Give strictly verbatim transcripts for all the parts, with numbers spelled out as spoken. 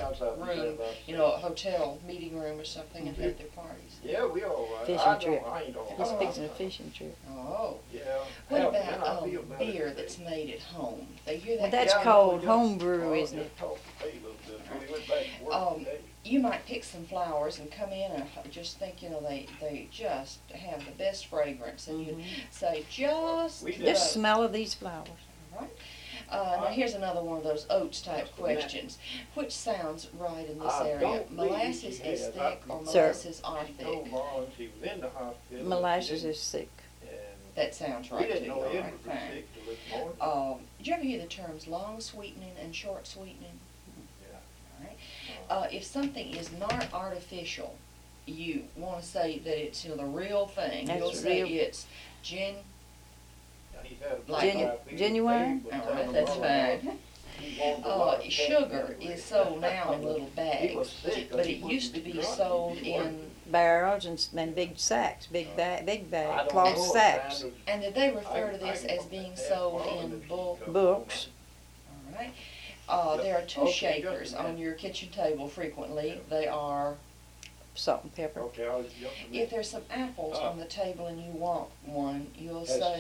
Sounds like we said room, about you know, a hotel meeting room or something, and Mhm. have their parties. Yeah, we all right. Fishing I don't, trip. I ain't all He's right. fixing a fishing trip. Oh. Yeah. What Help me, and I about feel um, better beer today. that's made at home? They hear that. Well, that's Yeah, I know, called we just- homebrew, oh, isn't just it? talk to me a little bit. We went back to work Um, today. You might pick some flowers and come in and h- just think, you know, they, they just have the best fragrance, and you Mhm. say, just We the did. Just smell of these flowers. right? Uh, now here's another one of those oats type Just a minute. questions. Which sounds right in this I area? don't believe Molasses she is has. thick I- or Sir. molasses are She thick? told Marlon she was in the hospital. Molasses and is thick. That sounds we right to didn't you, know all Ed right, was fine. sick till this morning. Um, did you ever hear the terms long sweetening and short sweetening? Yeah. All right. Uh, if something is not artificial, you want to say that it's, you know, the real thing. That's You'll say real. it's gin. Yeah, he's had a Like- five feet. Genuine? He was All telling right, that's Marlon fine. he wanted a Uh, lot of sugar pepper. is sold now in little He was bags, sick, but he it wouldn't used to be drunk, sold he in. wasn't. Barrels and, s- and big sacks, big bag, big I bag, don't cloth know if sacks. Sanders- And did they refer I- to this I as can being ask sold Marlon in if she bulk? comes Books. All right. Uh, there are two Okay, shakers just a minute. on your kitchen table frequently. They are, Salt and pepper. Okay, I'll just jump a minute. if there's some apples Oh. on the table and you want one, you'll That's- say,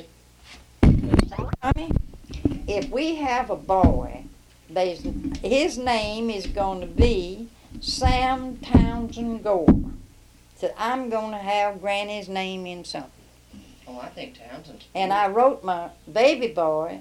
Honey, if we have a boy, there's, his name is going to be Sam Townsend Gore. So I'm going to have Granny's name in something. oh, I think Townsend. And I wrote my baby boy.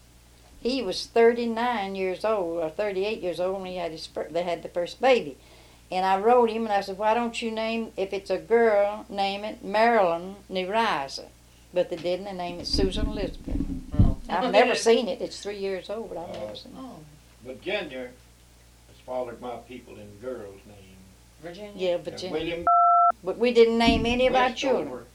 He was thirty-nine years old or thirty-eight years old when he had his fir- they had the first baby. And I wrote him and I said, why don't you name, if it's a girl, name it Marilyn Neriza. But they didn't, they named it Susan Elizabeth. Oh. I've never seen it. It's three years old, but I've never seen it. Oh, Virginia has followed my people in girls' name. Virginia? Yeah, And Virginia. William But we didn't name any of our Westover, children.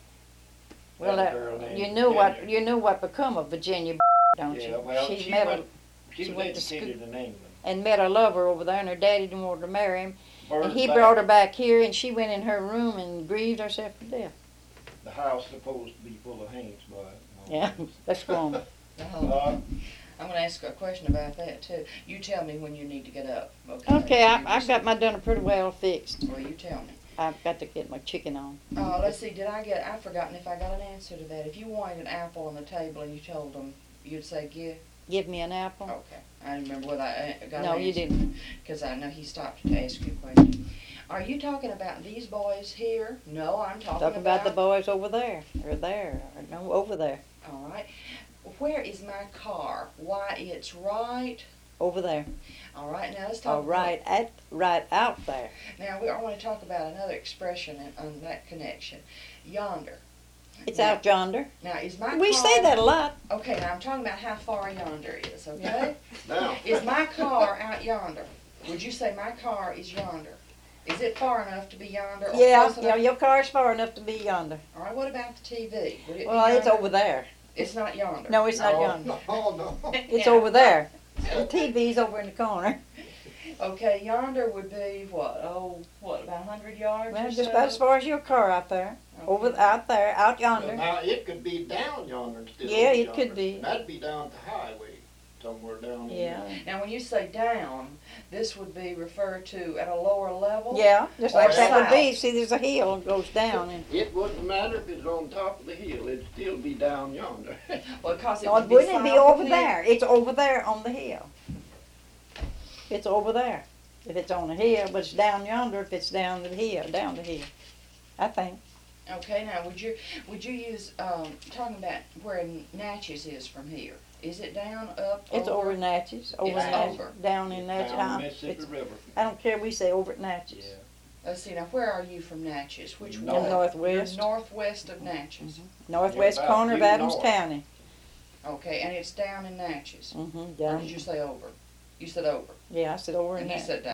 Well, that uh, girl named you knew what Virginia. you knew what become of Virginia, don't Yeah, you? well, she she met went, a, she she was went to school. educated in England. and met a lover over there, and her daddy didn't want to marry him. Burned And he back. brought her back here, and she went in her room and grieved herself to death. The house supposed to be full of Hank's blood. Yeah, let's go on. Oh, Uh, I'm gonna ask a question about that too. You tell me when you need to get up, okay? Okay, You I, I've just- got my dinner pretty well fixed. Well, you tell me. I've got to get my chicken on. Uh, let's see, did I get, I've forgotten if I got an answer to that. If you wanted an apple on the table and you told them, you'd say give? Give me an apple. Okay. I didn't remember whether I uh, got an No, answer. you didn't. Because I know he stopped to ask you a question. Are you talking about these boys here? No, I'm talking Talk about the boys over there, or there, or no, over there, All right. Where is my car? Why, it's right. over there. All right, now let's talk. Oh, right at, right out there. Now, we, I want to talk about another expression in, on that connection. Yonder. It's Now- out yonder. Now, is my We car... say that a lot. Okay, now I'm talking about how far yonder is, okay? now, Is my car out yonder? Would you say my car is yonder? Is it far enough to be yonder? or Yeah, close yeah, enough? your car's far enough to be yonder. All right, what about the T V? Would it Well, be it's yonder? over there. It's not yonder. No, it's not no, yonder. No, no. It's Yeah. over there. The T V's over in the corner. Okay, yonder would be what? Oh, what, about a hundred yards Well, or just so? about as far as your car out there. Over, Okay. out there, out Well, yonder. now, it could be down yonder instead of Yeah, over it could yonder. be. That'd be down the highway, somewhere down in Yeah. there. Now, when you say down, this would be referred to at a lower level? Yeah, just Or like that would be. south. See, there's a hill that goes down. And, It wouldn't matter if it's on top of the hill, it'd still be down yonder. Well, because it no, would it be wouldn't it be south of over here. there. It's over there on the hill. It's over there. If it's on the hill, but it's down yonder if it's down the hill, down the hill. I think. Okay, now, would you, would you use, um, talking about where Natchez is from here? Is it down, up, It's over in Natchez, over It's in Natchez, over. down in Natchez. Down Uh-uh. the Mississippi It's- River. I don't care, we say over at Natchez. Yeah. Let's see, now, where are you from Natchez? Which In way? northwest. You're northwest of Natchez. Northwest Yeah, about corner of due Adams north. County. Okay, and it's down in Natchez. Mm-hmm, Or down. did you say over? You said over, Yeah, I said over in and he there. said down.